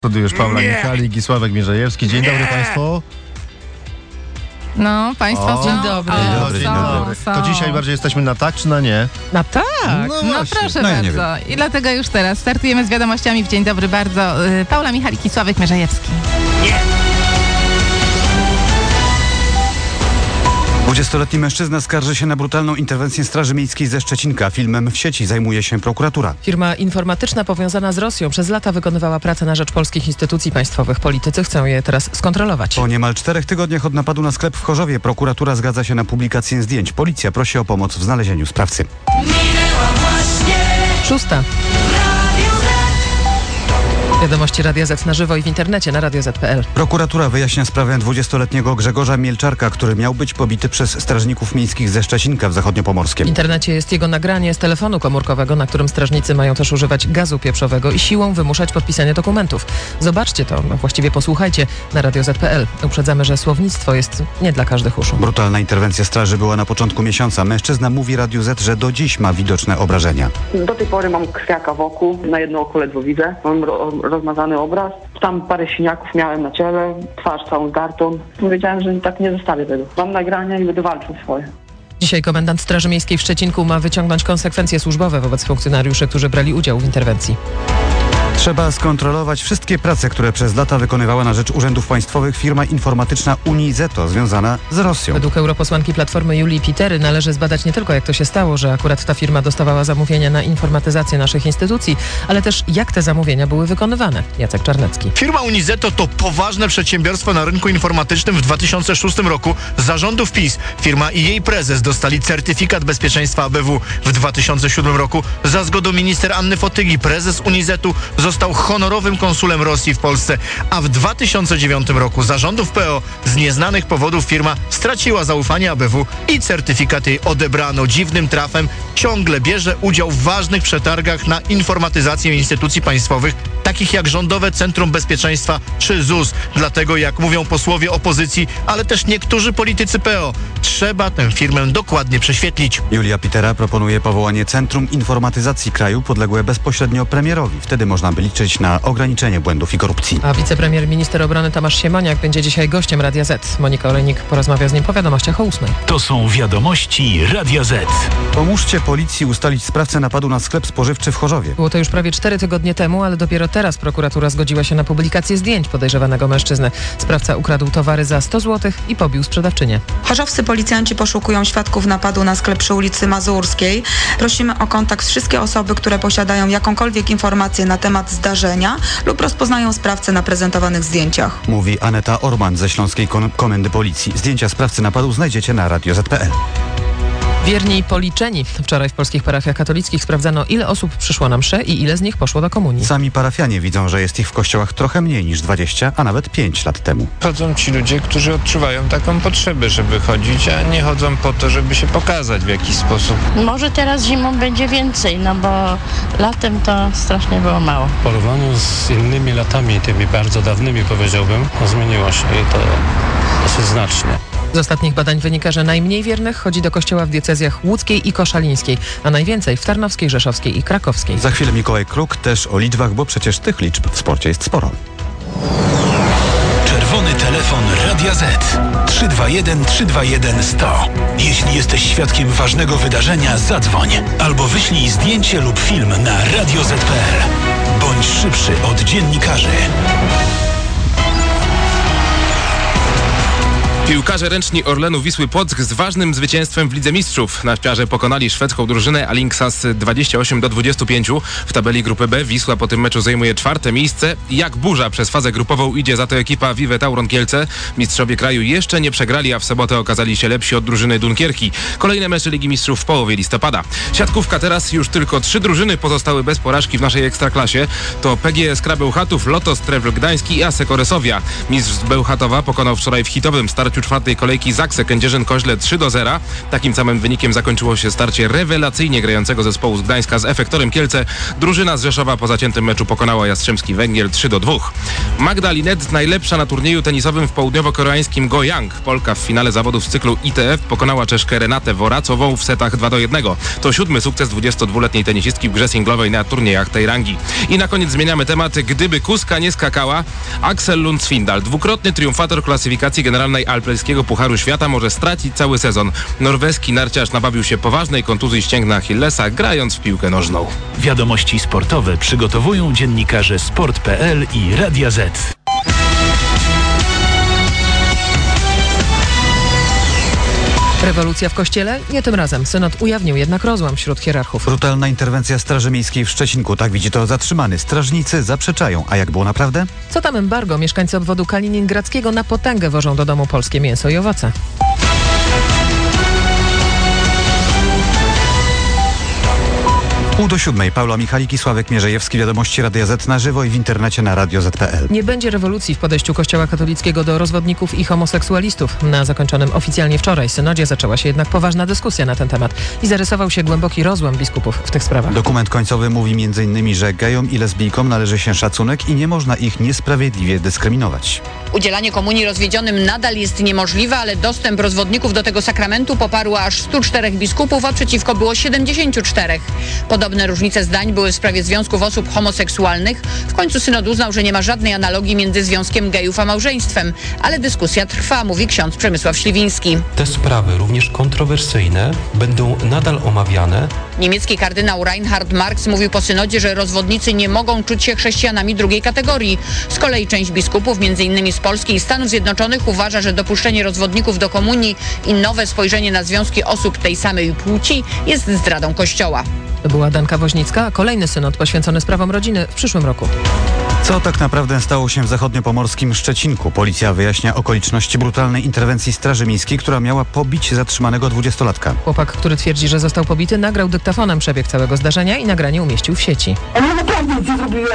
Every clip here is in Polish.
Tu już Paula Michalik i Sławek Mierzejewski. Dzień dobry Państwu. No, Państwo Dzień dobry. Dzień dobry. To dzisiaj bardziej jesteśmy na tak czy na nie? Na tak. No proszę No ja nie bardzo. I dlatego już teraz startujemy z wiadomościami w Dzień Dobry bardzo. Paula Michalik i Sławek Mierzejewski. 20-letni mężczyzna skarży się na brutalną interwencję Straży Miejskiej ze Szczecinka. Filmem w sieci zajmuje się prokuratura. Firma informatyczna powiązana z Rosją przez lata wykonywała pracę na rzecz polskich instytucji państwowych. Politycy chcą je teraz skontrolować. Po niemal 4 tygodniach od napadu na sklep w Chorzowie prokuratura zgadza się na publikację zdjęć. Policja prosi o pomoc w znalezieniu sprawcy. 6. Wiadomości Radia Z na żywo i w internecie na radioz.pl. Prokuratura wyjaśnia sprawę 20-letniego Grzegorza Mielczarka, który miał być pobity przez strażników miejskich ze Szczecinka w W Zachodniopomorskiem. internecie jest jego nagranie z telefonu komórkowego, na którym strażnicy mają też używać gazu pieprzowego i siłą wymuszać podpisanie dokumentów. Zobaczcie to, właściwie posłuchajcie na radioz.pl. Uprzedzamy, że słownictwo jest nie dla każdych uszu. Brutalna interwencja straży była na początku miesiąca. Mężczyzna mówi Radiu Z, że do dziś ma widoczne obrażenia. Do tej pory mam krwiaka wokół, na jedno oko ledwo widzę, mam rozmazany obraz, tam parę siniaków miałem na ciele, twarz całą zdartą. Powiedziałem, że tak nie zostawię tego. Mam nagrania i będę walczył swoje. Dzisiaj komendant Straży Miejskiej w Szczecinku ma wyciągnąć konsekwencje służbowe wobec funkcjonariuszy, którzy brali udział w interwencji. Trzeba skontrolować wszystkie prace, które przez lata wykonywała na rzecz urzędów państwowych firma informatyczna Unizeto związana z Rosją. Według europosłanki Platformy Julii Pitery należy zbadać nie tylko, jak to się stało, że akurat ta firma dostawała zamówienia na informatyzację naszych instytucji, ale też jak te zamówienia były wykonywane. Jacek Czarnecki. Firma Unizeto to poważne przedsiębiorstwo na rynku informatycznym. W 2006 roku z zarządów PiS firma i jej prezes dostali certyfikat bezpieczeństwa ABW. W 2007 roku za zgodą minister Anny Fotygi prezes Unizetu został honorowym konsulem Rosji w Polsce, a w 2009 roku za rządów PO z nieznanych powodów firma straciła zaufanie ABW i certyfikat jej odebrano. Dziwnym trafem ciągle bierze udział w ważnych przetargach na informatyzację instytucji państwowych, takich jak Rządowe Centrum Bezpieczeństwa czy ZUS. Dlatego, jak mówią posłowie opozycji, ale też niektórzy politycy PO, trzeba tę firmę dokładnie prześwietlić. Julia Pitera proponuje powołanie Centrum Informatyzacji Kraju podległe bezpośrednio premierowi. Wtedy można by liczyć na ograniczenie błędów i korupcji. A wicepremier minister obrony Tomasz Siemoniak będzie dzisiaj gościem Radia Z. Monika Olejnik porozmawia z nim po wiadomościach o 8. To są wiadomości Radia Z. Pomóżcie policji ustalić sprawcę napadu na sklep spożywczy w Chorzowie. Było to już prawie 4 tygodnie temu, ale dopiero teraz prokuratura zgodziła się na publikację zdjęć podejrzewanego mężczyzny. Sprawca ukradł towary za 100 zł i pobił sprzedawczynię. Chorzowscy policjanci poszukują świadków napadu na sklep przy ulicy Mazurskiej. Prosimy o kontakt z wszystkie osoby, które posiadają jakąkolwiek informację na temat zdarzenia lub rozpoznają sprawcę na prezentowanych zdjęciach. Mówi Aneta Orman ze Śląskiej Komendy Policji. Zdjęcia sprawcy napadu znajdziecie na radioz.pl. Wierni i policzeni. Wczoraj w polskich parafiach katolickich sprawdzano, ile osób przyszło na mszę i ile z nich poszło do komunii. Sami parafianie widzą, że jest ich w kościołach trochę mniej niż 20, a nawet 5 lat temu. Chodzą ci ludzie, którzy odczuwają taką potrzebę, żeby chodzić, a nie chodzą po to, żeby się pokazać w jakiś sposób. Może teraz zimą będzie więcej, no bo latem to strasznie było mało. W porównaniu z innymi latami, tymi bardzo dawnymi powiedziałbym, zmieniło się i to dosyć znacznie. Z ostatnich badań wynika, że najmniej wiernych chodzi do kościoła w diecezjach łódzkiej i koszalińskiej, a najwięcej w Tarnowskiej, Rzeszowskiej i Krakowskiej. Za chwilę Mikołaj Kruk też o liczbach, bo przecież tych liczb w sporcie jest sporo. Czerwony telefon Radia Z. 321 321 100. Jeśli jesteś świadkiem ważnego wydarzenia, zadzwoń albo wyślij zdjęcie lub film na radioz.pl. Bądź szybszy od dziennikarzy. Piłkarze ręczni Orlenu Wisły Płock z ważnym zwycięstwem w Lidze Mistrzów. Na wczoraj pokonali szwedzką drużynę Alingsås 28-25. W tabeli grupy B Wisła po tym meczu zajmuje 4. miejsce. Jak burza przez fazę grupową idzie za to ekipa Vive Tauron Kielce. Mistrzowie kraju jeszcze nie przegrali, a w sobotę okazali się lepsi od drużyny Dunkierki. Kolejne mecze Ligi Mistrzów w połowie listopada. Siatkówka teraz już tylko 3 drużyny pozostały bez porażki w naszej ekstraklasie. To PGS Bełchatów, Lotos Trewl Gdański i ASEK Oresowia. Mistrz z Bełchatowa pokonał wczoraj w hitowym starciu 4. kolejki Zaksę Kędzierzyn-Koźle 3-0. Takim samym wynikiem zakończyło się starcie rewelacyjnie grającego zespołu z Gdańska z Efektorem Kielce. Drużyna z Rzeszowa po zaciętym meczu pokonała Jastrzębski Węgiel 3-2. Magda Linette najlepsza na turnieju tenisowym w południowo-koreańskim Goyang. Polka w finale zawodów z cyklu ITF pokonała Czeszkę Renatę Woracową w setach 2-1. To 7. sukces 22-letniej tenisistki w grze singlowej na turniejach tej rangi. I na koniec zmieniamy temat. Gdyby kuska nie skakała, Axel Lund Svindal, dwukrotny triumfator klasyfikacji generalnej Alpejskiego Pucharu Świata, może stracić cały sezon. Norweski narciarz nabawił się poważnej kontuzji ścięgna Achillesa, grając w piłkę nożną. Wiadomości sportowe przygotowują dziennikarze Sport.pl i Radia Z. Rewolucja w kościele? Nie tym razem. Synod ujawnił jednak rozłam wśród hierarchów. Brutalna interwencja Straży Miejskiej w Szczecinku. Tak widzi to zatrzymany. Strażnicy zaprzeczają. A jak było naprawdę? Co tam embargo? Mieszkańcy obwodu kaliningradzkiego na potęgę wożą do domu polskie mięso i owoce. Pół do 7. Paula Michalik i Sławek Mierzejewski. Wiadomości Radia Z na żywo i w internecie na radioz.pl. Nie będzie rewolucji w podejściu Kościoła katolickiego do rozwodników i homoseksualistów. Na zakończonym oficjalnie wczoraj synodzie zaczęła się jednak poważna dyskusja na ten temat i zarysował się głęboki rozłam biskupów w tych sprawach. Dokument końcowy mówi m.in., że gejom i lesbijkom należy się szacunek i nie można ich niesprawiedliwie dyskryminować. Udzielanie komunii rozwiedzionym nadal jest niemożliwe, ale dostęp rozwodników do tego sakramentu poparło aż 104 biskupów, a przeciwko było 74. Podobne różnice zdań były w sprawie związków osób homoseksualnych. W końcu synod uznał, że nie ma żadnej analogii między związkiem gejów a małżeństwem. Ale dyskusja trwa, mówi ksiądz Przemysław Śliwiński. Te sprawy, również kontrowersyjne, będą nadal omawiane. Niemiecki kardynał Reinhard Marx mówił po synodzie, że rozwodnicy nie mogą czuć się chrześcijanami drugiej kategorii. Z kolei część biskupów, m.in. z Polski i Stanów Zjednoczonych, uważa, że dopuszczenie rozwodników do komunii i nowe spojrzenie na związki osób tej samej płci jest zdradą Kościoła. To była Danka Woźnicka, a kolejny synod poświęcony sprawom rodziny w przyszłym roku. Co tak naprawdę stało się w zachodniopomorskim Szczecinku? Policja wyjaśnia okoliczności brutalnej interwencji Straży Miejskiej, która miała pobić zatrzymanego 20-latka. Chłopak, który twierdzi, że został pobity, nagrał dyktafonem przebieg całego zdarzenia i nagranie umieścił w sieci. Ale naprawdę nic nie zrobiłem.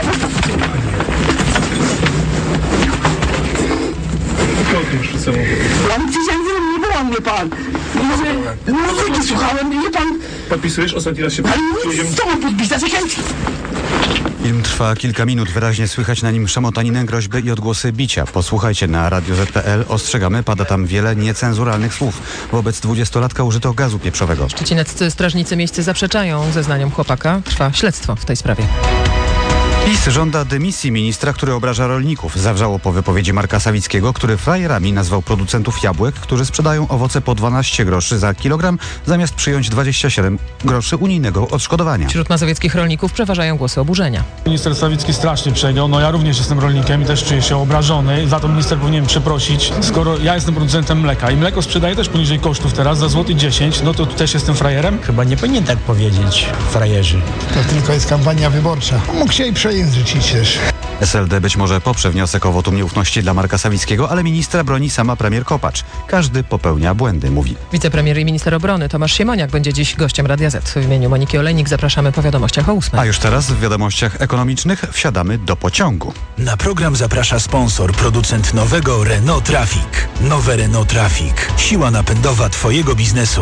Ja nie przysięgam, nie byłam, mnie pan. Muzyki słuchałem, nie pan. Podpisujesz? Ostatni raz się Ale co mam podpisać? Film trwa kilka minut. Wyraźnie słychać na nim szamotaninę, groźby i odgłosy bicia. Posłuchajcie na radioz.pl. Ostrzegamy, pada tam wiele niecenzuralnych słów. Wobec 20-latka użyto gazu pieprzowego. Szczecineccy strażnicy miejscy zaprzeczają zeznaniom chłopaka. Trwa śledztwo w tej sprawie. PiS żąda dymisji ministra, który obraża rolników. Zawrzało po wypowiedzi Marka Sawickiego, który frajerami nazwał producentów jabłek, którzy sprzedają owoce po 12 groszy za kilogram, zamiast przyjąć 27 groszy unijnego odszkodowania. Wśród mazowieckich rolników przeważają głosy oburzenia. Minister Sawicki strasznie przegiął. Ja również jestem rolnikiem i też czuję się obrażony. Za to minister powinien przeprosić. Skoro ja jestem producentem mleka i mleko sprzedaję też poniżej kosztów teraz za złoty 10, no to tu też jestem frajerem? Chyba nie powinien tak powiedzieć, frajerzy. To tylko jest kampania wyborcza. Mógł się i przejęzyczyć też. SLD być może poprze wniosek o wotum nieufności dla Marka Sawickiego, ale ministra broni sama premier Kopacz. Każdy popełnia błędy, mówi. Wicepremier i minister obrony Tomasz Siemoniak będzie dziś gościem Radia Z. W imieniu Moniki Olejnik zapraszamy po wiadomościach o 8. A już teraz w wiadomościach ekonomicznych wsiadamy do pociągu. Na program zaprasza sponsor, producent nowego Renault Trafic. Nowe Renault Trafic. Siła napędowa twojego biznesu.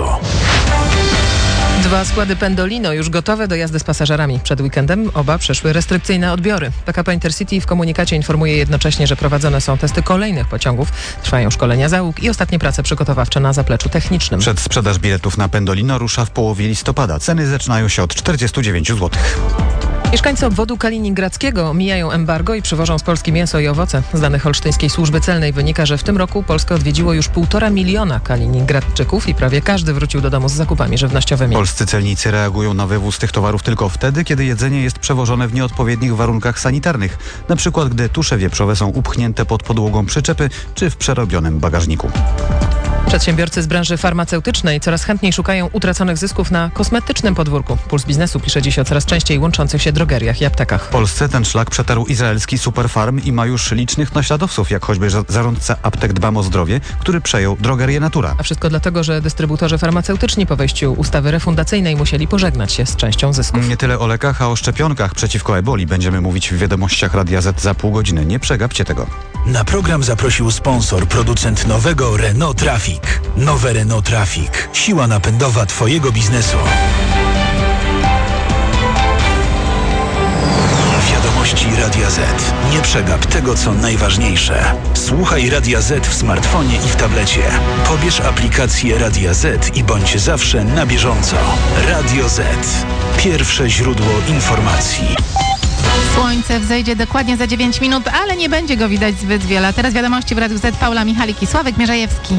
2 składy Pendolino już gotowe do jazdy z pasażerami. Przed weekendem oba przeszły restrykcyjne odbiory. PKP Intercity w komunikacie informuje jednocześnie, że prowadzone są testy kolejnych pociągów. Trwają szkolenia załóg i ostatnie prace przygotowawcze na zapleczu technicznym. Przedsprzedaż biletów na Pendolino rusza w połowie listopada. Ceny zaczynają się od 49 zł. Mieszkańcy obwodu kaliningradzkiego mijają embargo i przywożą z Polski mięso i owoce. Z danych Olsztyńskiej Służby Celnej wynika, że w tym roku Polskę odwiedziło już 1,5 miliona Kaliningradczyków i prawie każdy wrócił do domu z zakupami żywnościowymi. Polscy celnicy reagują na wywóz tych towarów tylko wtedy, kiedy jedzenie jest przewożone w nieodpowiednich warunkach sanitarnych. Na przykład, gdy tusze wieprzowe są upchnięte pod podłogą przyczepy czy w przerobionym bagażniku. Przedsiębiorcy z branży farmaceutycznej coraz chętniej szukają utraconych zysków na kosmetycznym podwórku. Puls Biznesu pisze dziś o coraz częściej łączących się drogeriach i aptekach. W Polsce ten szlak przetarł izraelski Superfarm i ma już licznych naśladowców, jak choćby zarządca aptek Dbam o Zdrowie, który przejął drogerię Natura. A wszystko dlatego, że dystrybutorzy farmaceutyczni po wejściu ustawy refundacyjnej musieli pożegnać się z częścią zysków. Nie tyle o lekach, a o szczepionkach przeciwko eboli będziemy mówić w wiadomościach Radia Z za pół godziny. Nie przegapcie tego. Na program zaprosił sponsor, producent nowego Renault Trafic. Nowe Renault Trafic. Siła napędowa twojego biznesu. wiadomości Radia Z. Nie przegap tego, co najważniejsze. Słuchaj Radia Z w smartfonie i w tablecie. Pobierz aplikację Radia Z i bądź zawsze na bieżąco. Radio Z. Pierwsze źródło informacji. Słońce wzejdzie dokładnie za 9 minut, ale nie będzie go widać zbyt wiele. Teraz wiadomości w Radiu Z. Paula Michalik i Sławek Mierzejewski.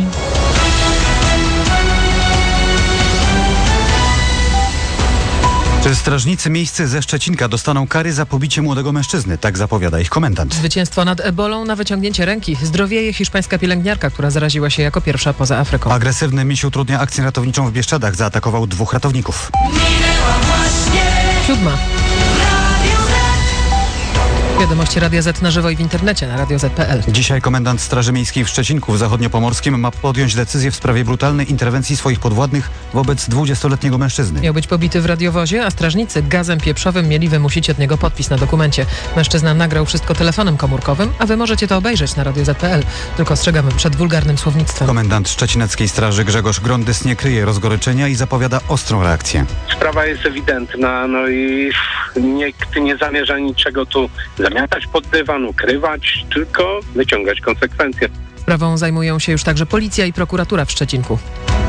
Czy strażnicy miejscy ze Szczecinka dostaną kary za pobicie młodego mężczyzny? Tak zapowiada ich komendant. Zwycięstwo nad ebolą na wyciągnięcie ręki. Zdrowieje hiszpańska pielęgniarka, która zaraziła się jako pierwsza poza Afryką. Agresywny miś utrudnia akcję ratowniczą w Bieszczadach. Zaatakował 2 ratowników. 7. Wiadomości Radia Z na żywo i w internecie na radioz.pl. Dzisiaj komendant Straży Miejskiej w Szczecinku w zachodniopomorskim ma podjąć decyzję w sprawie brutalnej interwencji swoich podwładnych wobec 20-letniego mężczyzny. Miał być pobity w radiowozie, a strażnicy gazem pieprzowym mieli wymusić od niego podpis na dokumencie. Mężczyzna nagrał wszystko telefonem komórkowym, a wy możecie to obejrzeć na radioz.pl. Tylko ostrzegamy przed wulgarnym słownictwem. Komendant Szczecineckiej Straży Grzegorz Grondys nie kryje rozgoryczenia i zapowiada ostrą reakcję. Sprawa jest ewidentna, no i nikt nie zamierza niczego tu zamiatać pod dywan, ukrywać, tylko wyciągać konsekwencje. Sprawą zajmują się już także policja i prokuratura w Szczecinku.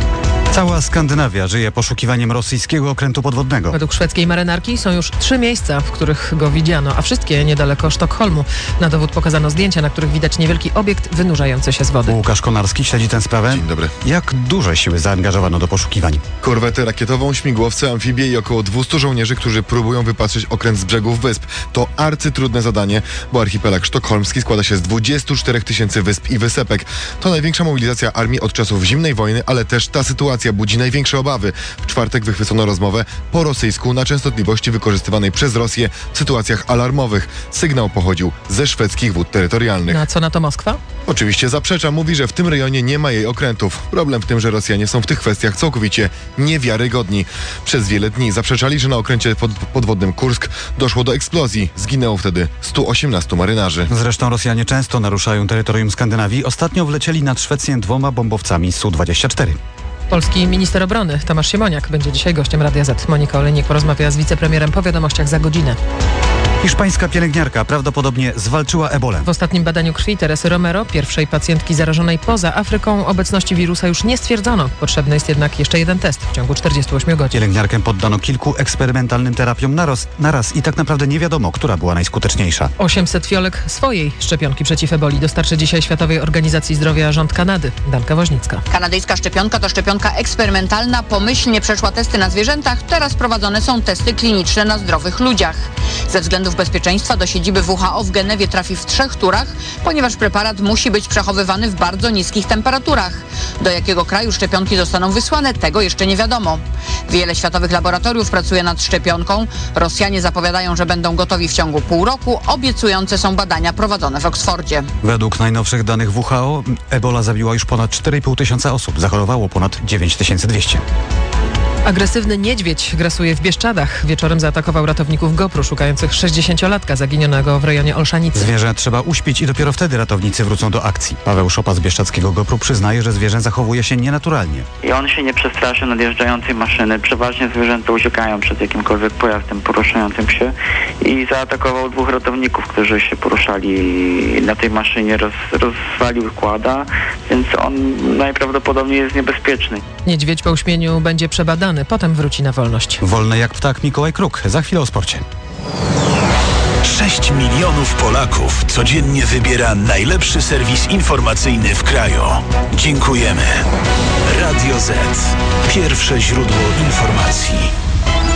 Cała Skandynawia żyje poszukiwaniem rosyjskiego okrętu podwodnego. Według szwedzkiej marynarki są już 3 miejsca, w których go widziano, a wszystkie niedaleko Sztokholmu. Na dowód pokazano zdjęcia, na których widać niewielki obiekt wynurzający się z wody. Łukasz Konarski śledzi tę sprawę. Dzień dobry. Jak duże siły zaangażowano do poszukiwań? Korwetę rakietową, śmigłowce, amfibie i około 200 żołnierzy, którzy próbują wypatrzeć okręt z brzegów wysp. To arcytrudne zadanie, bo archipelag sztokholmski składa się z 24 000 wysp i wysepek. To największa mobilizacja armii od czasów zimnej wojny, ale też ta sytuacja budzi największe obawy. W czwartek wychwycono rozmowę po rosyjsku na częstotliwości wykorzystywanej przez Rosję w sytuacjach alarmowych. Sygnał pochodził ze szwedzkich wód terytorialnych. Na co na to Moskwa? Oczywiście zaprzecza, mówi, że w tym rejonie nie ma jej okrętów. Problem w tym, że Rosjanie są w tych kwestiach całkowicie niewiarygodni. Przez wiele dni zaprzeczali, że na okręcie podwodnym Kursk doszło do eksplozji. Zginęło wtedy 118 marynarzy. Zresztą Rosjanie często naruszają terytorium Skandynawii. Ostatnio wlecieli nad Szwecję 2 bombowcami Su-24. Polski minister obrony Tomasz Siemoniak będzie dzisiaj gościem Radia Z. Monika Olejnik porozmawia z wicepremierem po wiadomościach za godzinę. Hiszpańska pielęgniarka prawdopodobnie zwalczyła ebolę. W ostatnim badaniu krwi Teresy Romero, pierwszej pacjentki zarażonej poza Afryką, obecności wirusa już nie stwierdzono. Potrzebny jest jednak jeszcze jeden test w ciągu 48 godzin. Pielęgniarkę poddano kilku eksperymentalnym terapiom naraz i tak naprawdę nie wiadomo, która była najskuteczniejsza. 800 fiolek swojej szczepionki przeciw eboli dostarczy dzisiaj Światowej Organizacji Zdrowia rząd Kanady. Danka Woźnicka. Kanadyjska szczepionka to szczepionka eksperymentalna, pomyślnie przeszła testy na zwierzętach, teraz prowadzone są testy kliniczne na zdrowych ludziach. Ze względów bezpieczeństwa do siedziby WHO w Genewie trafi w 3 turach, ponieważ preparat musi być przechowywany w bardzo niskich temperaturach. Do jakiego kraju szczepionki zostaną wysłane, tego jeszcze nie wiadomo. Wiele światowych laboratoriów pracuje nad szczepionką. Rosjanie zapowiadają, że będą gotowi w ciągu pół roku. Obiecujące są badania prowadzone w Oksfordzie. Według najnowszych danych WHO ebola zabiła już ponad 4,5 tysiąca osób. Zachorowało ponad 9200. Agresywny niedźwiedź grasuje w Bieszczadach. Wieczorem zaatakował ratowników GoPro szukających 60-latka zaginionego w rejonie Olszanicy. Zwierzę trzeba uśpić i dopiero wtedy ratownicy wrócą do akcji. Paweł Szopa z bieszczadzkiego GoPro przyznaje, że zwierzę zachowuje się nienaturalnie. I on się nie przestraszy nadjeżdżającej maszyny. Przeważnie zwierzęta uciekają przed jakimkolwiek pojazdem poruszającym się i zaatakował 2 ratowników, którzy się poruszali na tej maszynie, rozwalił kłada, więc on najprawdopodobniej jest niebezpieczny. Niedźwiedź po uśpieniu będzie przebadany, potem wróci na wolność. Wolny jak ptak Mikołaj Kruk. Za chwilę o sporcie. 6 milionów Polaków codziennie wybiera najlepszy serwis informacyjny w kraju. Dziękujemy. Radio Z. Pierwsze źródło informacji.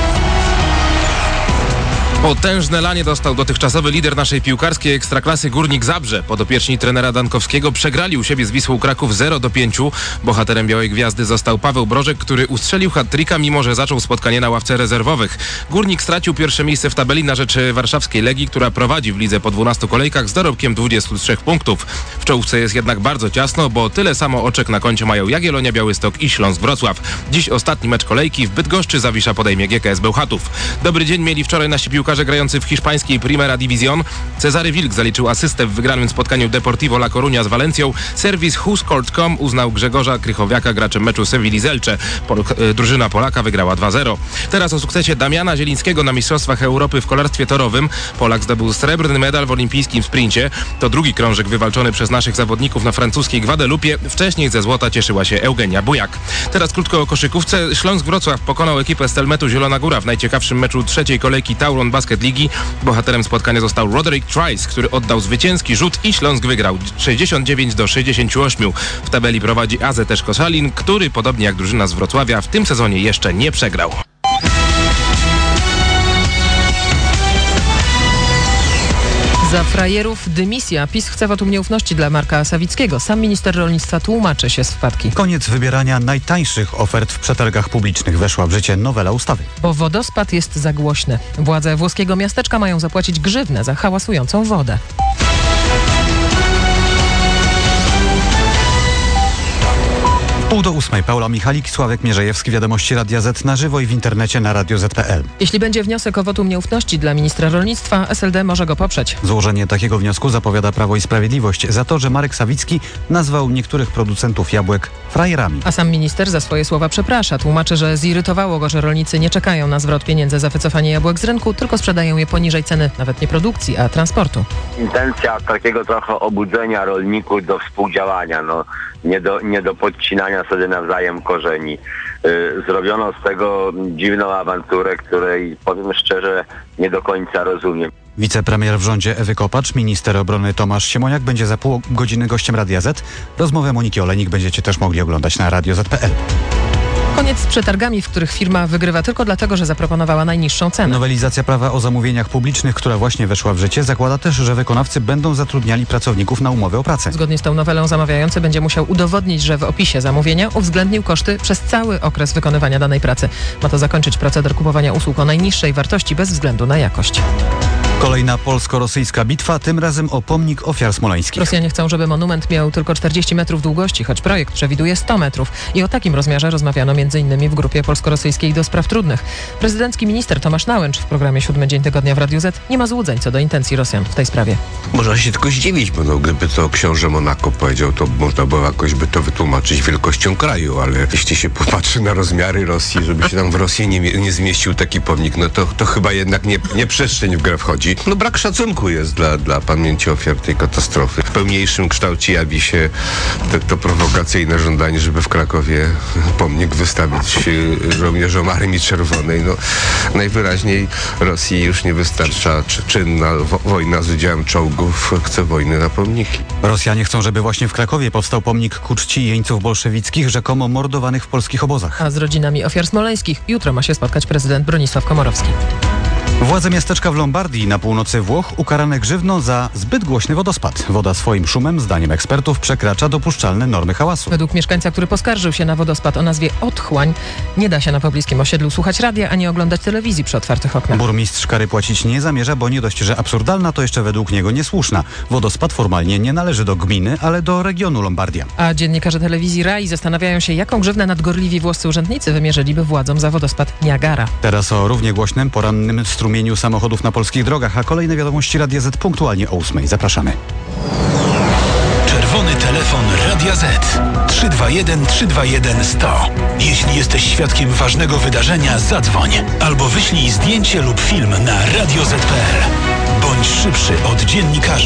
Potężne lanie dostał dotychczasowy lider naszej piłkarskiej ekstraklasy Górnik Zabrze. Podopieczni trenera Dankowskiego przegrali u siebie z Wisłą Kraków 0-5. Bohaterem Białej Gwiazdy został Paweł Brożek, który ustrzelił hat-tricka, mimo że zaczął spotkanie na ławce rezerwowych. Górnik stracił pierwsze miejsce w tabeli na rzecz warszawskiej Legii, która prowadzi w lidze po 12 kolejkach z dorobkiem 23 punktów. W czołówce jest jednak bardzo ciasno, bo tyle samo oczek na koncie mają Jagiellonia Białystok i Śląsk Wrocław. Dziś ostatni mecz kolejki w Bydgoszczy Zawisza podejmie GKS Bełchatów. Dobry dzień mieli wczoraj nasi piłkarze Piłkarze grający w hiszpańskiej Primera División. Cezary Wilk zaliczył asystę w wygranym spotkaniu Deportivo La Coruña z Walencją. Serwis WhoScored.com uznał Grzegorza Krychowiaka graczem meczu Sewilli z Elche. Drużyna Polaka wygrała 2-0. Teraz o sukcesie Damiana Zielińskiego na Mistrzostwach Europy w kolarstwie torowym. Polak zdobył srebrny medal w olimpijskim sprincie. To drugi krążek wywalczony przez naszych zawodników na francuskiej Guadelupie. Wcześniej ze złota cieszyła się Eugenia Bujak. Teraz krótko o koszykówce. Śląsk Wrocław pokonał ekipę Stelmetu Zielona Góra w najciekawszym meczu trzeciej kolejki Tauron Basket Ligi. Bohaterem spotkania został Roderick Trice, który oddał zwycięski rzut i Śląsk wygrał 69-68. W tabeli prowadzi AZS Koszalin, który podobnie jak drużyna z Wrocławia w tym sezonie jeszcze nie przegrał. Za frajerów dymisja. PiS chce wotum nieufności dla Marka Sawickiego. Sam minister rolnictwa tłumaczy się z wpadki. Koniec wybierania najtańszych ofert w przetargach publicznych. Weszła w życie nowela ustawy. Bo wodospad jest za głośny. Władze włoskiego miasteczka mają zapłacić grzywnę za hałasującą wodę. Pół do 8. Paula Michalik, Sławek Mierzejewski, Wiadomości Radia Z na żywo i w internecie na Radio Z.pl. Jeśli będzie wniosek o wotum nieufności dla ministra rolnictwa, SLD może go poprzeć. Złożenie takiego wniosku zapowiada Prawo i Sprawiedliwość za to, że Marek Sawicki nazwał niektórych producentów jabłek frajerami. A sam minister za swoje słowa przeprasza. Tłumaczy, że zirytowało go, że rolnicy nie czekają na zwrot pieniędzy za wycofanie jabłek z rynku, tylko sprzedają je poniżej ceny nawet nie produkcji, a transportu. Intencja takiego trochę obudzenia rolników do współdziałania, nie do podcinania sobie nawzajem korzeni. Zrobiono z tego dziwną awanturę, której, powiem szczerze, nie do końca rozumiem. Wicepremier w rządzie Ewy Kopacz, minister obrony Tomasz Siemoniak będzie za pół godziny gościem Radia Z. Rozmowę Moniki Olejnik będziecie też mogli oglądać na Radio Z.pl. Koniec z przetargami, w których firma wygrywa tylko dlatego, że zaproponowała najniższą cenę. Nowelizacja prawa o zamówieniach publicznych, która właśnie weszła w życie, zakłada też, że wykonawcy będą zatrudniali pracowników na umowę o pracę. Zgodnie z tą nowelą zamawiający będzie musiał udowodnić, że w opisie zamówienia uwzględnił koszty przez cały okres wykonywania danej pracy. Ma to zakończyć proceder kupowania usług o najniższej wartości bez względu na jakość. Kolejna polsko-rosyjska bitwa, tym razem o pomnik ofiar smoleńskich. Rosjanie chcą, żeby monument miał tylko 40 metrów długości, choć projekt przewiduje 100 metrów. I o takim rozmiarze rozmawiano m.in. w grupie polsko-rosyjskiej do spraw trudnych. Prezydencki minister Tomasz Nałęcz w programie 7 Dzień Tygodnia w Radiu Z nie ma złudzeń co do intencji Rosjan w tej sprawie. Można się tylko zdziwić, bo gdyby to książę Monako powiedział, to można było jakoś by to wytłumaczyć wielkością kraju, ale jeśli się popatrzy na rozmiary Rosji, żeby się tam w Rosji nie zmieścił taki pomnik, to chyba jednak nie przestrzeń w grę wchodzi. Brak szacunku jest dla pamięci ofiar tej katastrofy. W pełniejszym kształcie jawi się to prowokacyjne żądanie, żeby w Krakowie pomnik wystawić żołnierzom Armii Czerwonej. Najwyraźniej Rosji już nie wystarcza czynna wojna z udziałem czołgów, chce wojny na pomniki. Rosjanie chcą, żeby właśnie w Krakowie powstał pomnik ku czci jeńców bolszewickich, rzekomo mordowanych w polskich obozach. A z rodzinami ofiar smoleńskich jutro ma się spotkać prezydent Bronisław Komorowski. Władze miasteczka w Lombardii na północy Włoch ukarane grzywną za zbyt głośny wodospad. Woda swoim szumem, zdaniem ekspertów, przekracza dopuszczalne normy hałasu. Według mieszkańca, który poskarżył się na wodospad o nazwie Otchłań, nie da się na pobliskim osiedlu słuchać radia, ani oglądać telewizji przy otwartych oknach. Burmistrz kary płacić nie zamierza, bo nie dość, że absurdalna, to jeszcze według niego niesłuszna. Wodospad formalnie nie należy do gminy, ale do regionu Lombardia. A dziennikarze telewizji RAI zastanawiają się, jaką grzywnę nadgorliwi włoscy urzędnicy wymierzyliby władzom za wodospad Niagara. Teraz o równie głośnym, porannym strumieniu samochodów na polskich drogach, a kolejne wiadomości Radia Z punktualnie o 8. Zapraszamy. Czerwony telefon Radia Z 321 321 100. Jeśli jesteś świadkiem ważnego wydarzenia, zadzwoń albo wyślij zdjęcie lub film na Radio Z.pl. Bądź szybszy od dziennikarzy.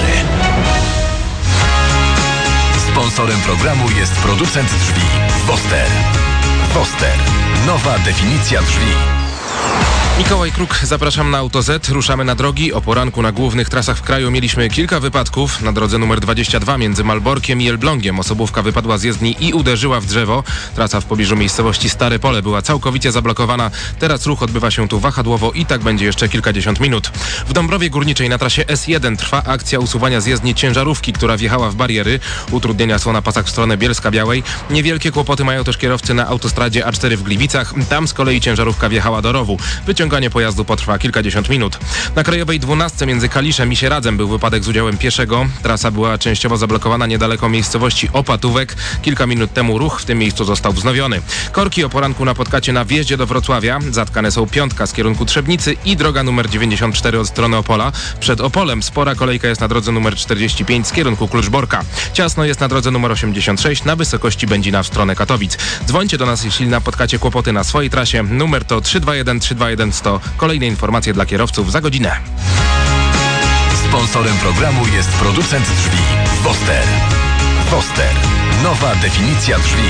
Sponsorem programu jest producent drzwi Woster. Woster. Nowa definicja drzwi. Mikołaj Kruk, zapraszam na Auto Z. Ruszamy na drogi. O poranku na głównych trasach w kraju mieliśmy kilka wypadków. Na drodze numer 22 między Malborkiem i Elblągiem osobówka wypadła z jezdni i uderzyła w drzewo. Trasa w pobliżu miejscowości Stare Pole była całkowicie zablokowana. Teraz ruch odbywa się tu wahadłowo i tak będzie jeszcze kilkadziesiąt minut. W Dąbrowie Górniczej na trasie S1 trwa akcja usuwania z jezdni ciężarówki, która wjechała w bariery. Utrudnienia są na pasach w stronę Bielska-Białej. Niewielkie kłopoty mają też kierowcy na autostradzie A4 w Gliwicach. Tam z kolei ciężarówka wjechała do rowu. Ściąganie pojazdu potrwa kilkadziesiąt minut. Na Krajowej 12 między Kaliszem i Sieradzem był wypadek z udziałem pieszego. Trasa była częściowo zablokowana niedaleko miejscowości Opatówek. Kilka minut temu ruch w tym miejscu został wznowiony. Korki o poranku napotkacie na wjeździe do Wrocławia. Zatkane są piątka z kierunku Trzebnicy i droga numer 94 od strony Opola. Przed Opolem spora kolejka jest na drodze numer 45 z kierunku Kluczborka. Ciasno jest na drodze numer 86 na wysokości Będzina w stronę Katowic. Dzwońcie do nas, jeśli napotkacie kłopoty na swojej trasie. Numer to 321 321 100. Kolejne informacje dla kierowców za godzinę. Sponsorem programu jest producent drzwi Foster. Foster. Nowa definicja drzwi.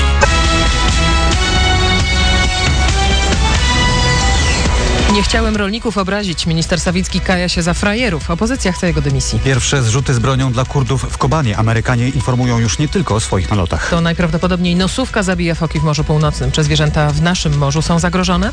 Nie chciałem rolników obrazić. Minister Sawicki kaja się za frajerów. Opozycja chce jego dymisji. Pierwsze zrzuty z bronią dla Kurdów w Kobanie. Amerykanie informują już nie tylko o swoich nalotach. To najprawdopodobniej nosówka zabija foki w Morzu Północnym. Czy zwierzęta w naszym morzu są zagrożone?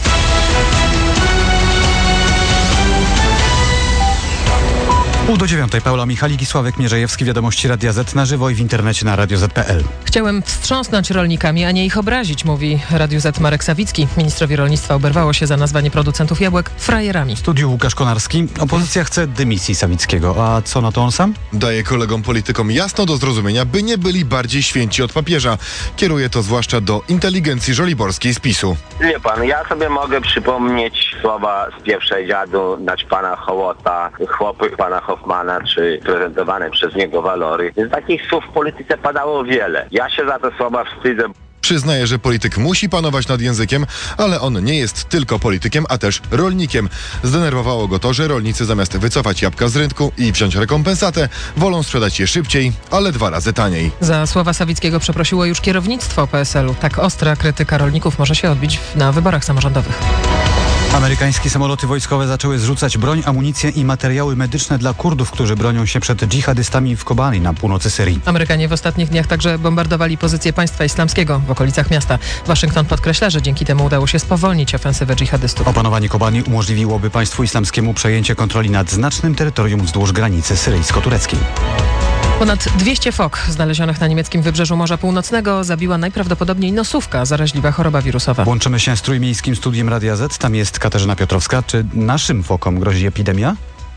Pół do 9. Paula Michalik i Sławek Mierzejewski. Wiadomości Radia Z na żywo i w internecie na radioz.pl. Chciałem wstrząsnąć rolnikami, a nie ich obrazić, mówi Radiu Z Marek Sawicki. Ministrowi rolnictwa oberwało się za nazwanie producentów jabłek frajerami. W studiu Łukasz Konarski. Opozycja chce dymisji Sawickiego. A co na to on sam? Daje kolegom politykom jasno do zrozumienia, by nie byli bardziej święci od papieża. Kieruje to zwłaszcza do inteligencji żoliborskiej z PiS-u. Wie pan, ja sobie mogę przypomnieć słowa z pierwszej dziadu, pana Hołota, chłopy pana Hoffmana, czy prezentowane przez niego walory. Z takich słów w polityce padało wiele. Ja się za te słowa wstydzę. Przyznaje, że polityk musi panować nad językiem, ale on nie jest tylko politykiem, a też rolnikiem. Zdenerwowało go to, że rolnicy zamiast wycofać jabłka z rynku i wziąć rekompensatę, wolą sprzedać je szybciej, ale 2 razy taniej. Za słowa Sawickiego przeprosiło już kierownictwo PSL-u. Tak ostra krytyka rolników może się odbić na wyborach samorządowych. Amerykańskie samoloty wojskowe zaczęły zrzucać broń, amunicję i materiały medyczne dla Kurdów, którzy bronią się przed dżihadystami w Kobani na północy Syrii. Amerykanie w ostatnich dniach także bombardowali pozycje państwa islamskiego w okolicach miasta. Waszyngton podkreśla, że dzięki temu udało się spowolnić ofensywę dżihadystów. Opanowanie Kobani umożliwiłoby państwu islamskiemu przejęcie kontroli nad znacznym terytorium wzdłuż granicy syryjsko-tureckiej. Ponad 200 fok znalezionych na niemieckim wybrzeżu Morza Północnego zabiła najprawdopodobniej nosówka, zaraźliwa choroba wirusowa. Łączymy się z trójmiejskim studiem Radia Z. Tam jest Katarzyna Piotrowska. Czy naszym fokom grozi epidemia?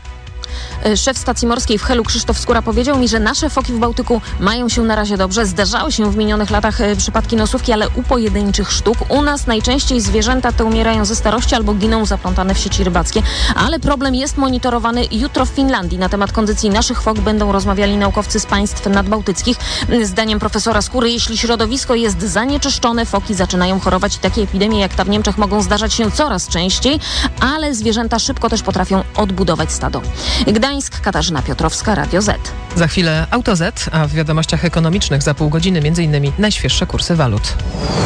Szef stacji morskiej w Helu Krzysztof Skóra powiedział mi, że nasze foki w Bałtyku mają się na razie dobrze. Zdarzały się w minionych latach przypadki nosówki, ale u pojedynczych sztuk. U nas najczęściej zwierzęta te umierają ze starości albo giną zaplątane w sieci rybackie. Ale problem jest monitorowany. Jutro w Finlandii na temat kondycji naszych fok będą rozmawiali naukowcy z państw nadbałtyckich. Zdaniem profesora Skóry, jeśli środowisko jest zanieczyszczone, foki zaczynają chorować. Takie epidemie jak ta w Niemczech mogą zdarzać się coraz częściej, ale zwierzęta szybko też potrafią odbudować stado. Gdańsk, Katarzyna Piotrowska, Radio Z. Za chwilę Auto Z, a w wiadomościach ekonomicznych za pół godziny m.in. najświeższe kursy walut.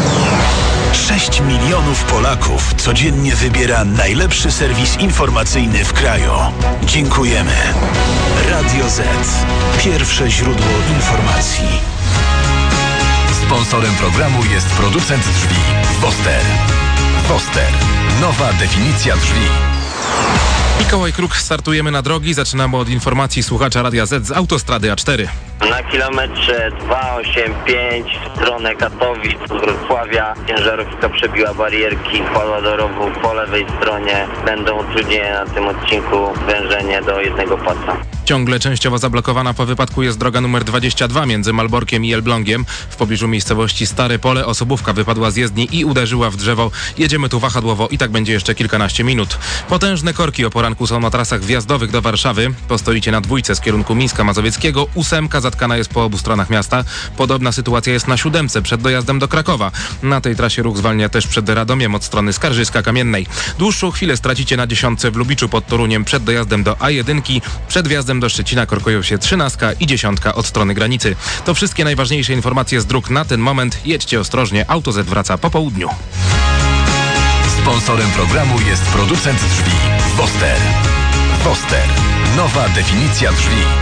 6 milionów Polaków codziennie wybiera najlepszy serwis informacyjny w kraju. Dziękujemy. Radio Z. Pierwsze źródło informacji. Sponsorem programu jest producent drzwi Foster. Foster. Nowa definicja drzwi. Mikołaj Kruk, startujemy na drogi. Zaczynamy od informacji słuchacza Radia Z z autostrady A4. Na kilometrze 285 w stronę Katowic, Wrocławia ciężarówka przebiła barierki, wpadła do rowu po lewej stronie. Będą utrudnienia na tym odcinku, wężenie do jednego pasa. Ciągle częściowo zablokowana po wypadku jest droga numer 22 między Malborkiem i Elblągiem. W pobliżu miejscowości Stare Pole osobówka wypadła z jezdni i uderzyła w drzewo. Jedziemy tu wahadłowo i tak będzie jeszcze kilkanaście minut. Potężne korki o poranku są na trasach wjazdowych do Warszawy. Postoicie na dwójce z kierunku Mińska Mazowieckiego. 8 zatkana jest po obu stronach miasta. Podobna sytuacja jest na 7 przed dojazdem do Krakowa. Na tej trasie ruch zwalnia też przed Radomiem od strony Skarżyska-Kamiennej. Dłuższą chwilę stracicie na 10 w Lubiczu pod Toruniem przed dojazdem do A1. Przed wjazdem do Szczecina korkują się 13 i 10 od strony granicy. To wszystkie najważniejsze informacje z dróg na ten moment. Jedźcie ostrożnie. Auto Z wraca po południu. Sponsorem programu jest producent drzwi Foster. Foster. Nowa definicja drzwi.